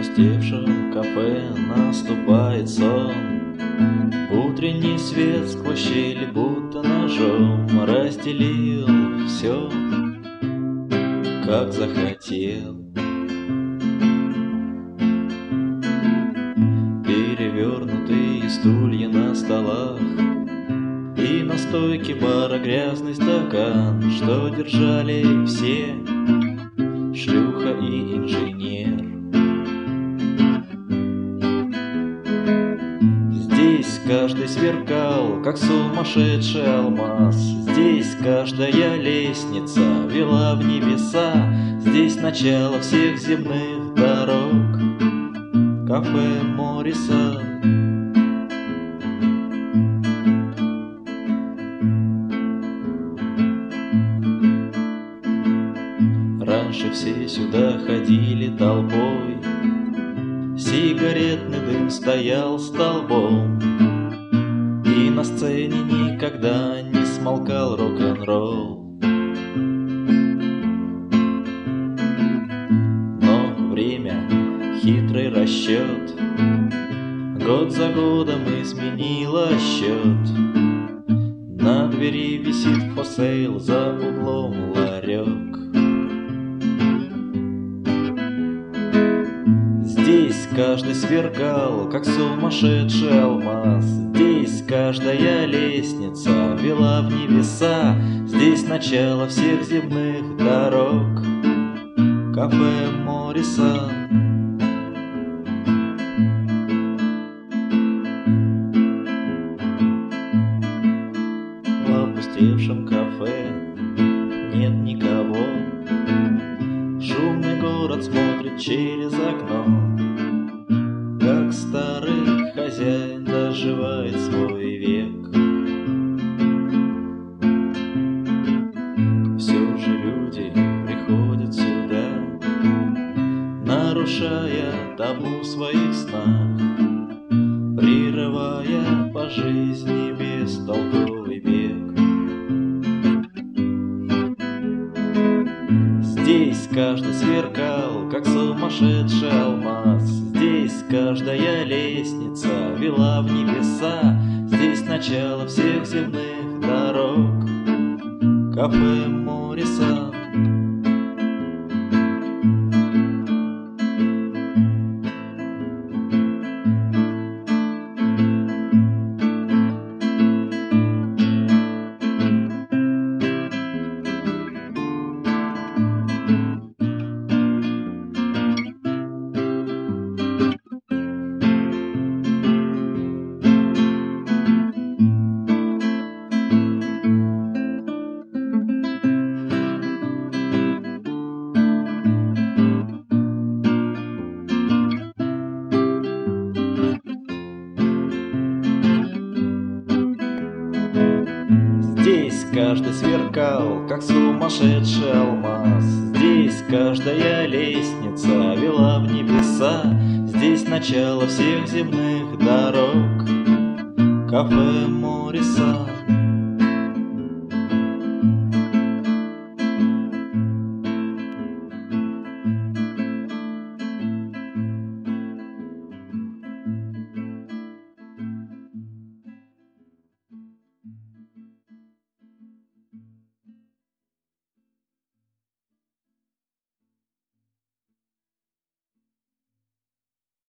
опустевшем кафе наступает сон. Утренний свет сквозь щели будто ножом разделил все, как захотел. Перевернутые стулья на столах и на стойке бара грязный стакан, что держали все, шлюха и инженер. Здесь каждый сверкал, как сумасшедший алмаз. Здесь каждая лестница вела в небеса. Здесь начало всех земных дорог. Кафе Морисон. Раньше все сюда ходили толпой, сигаретный дым стоял столбом, и на сцене никогда не смолкал рок-н-ролл. Но время — хитрый расчет, год за годом изменило счет. На двери висит for sale, за углом ларек. Здесь каждый сверкал, как сумасшедший алмаз. Здесь каждая лестница вела в небеса. Здесь начало всех земных дорог. Кафе Морисон. В опустевшем кафе нет никого. Шумный город смотрит через окно, как старый хозяин доживает свой век. Все же люди приходят сюда, нарушая табу в своих снах, прерывая по жизни бестолковый бег. Здесь каждый сверкал, как сумасшедший алмаз. Здесь каждая лестница вела в небеса. Здесь начало всех земных дорог. Кафе Морисон. Здесь каждый сверкал, как сумасшедший алмаз. Здесь каждая лестница вела в небеса. Здесь начало всех земных дорог. Кафе Морисон.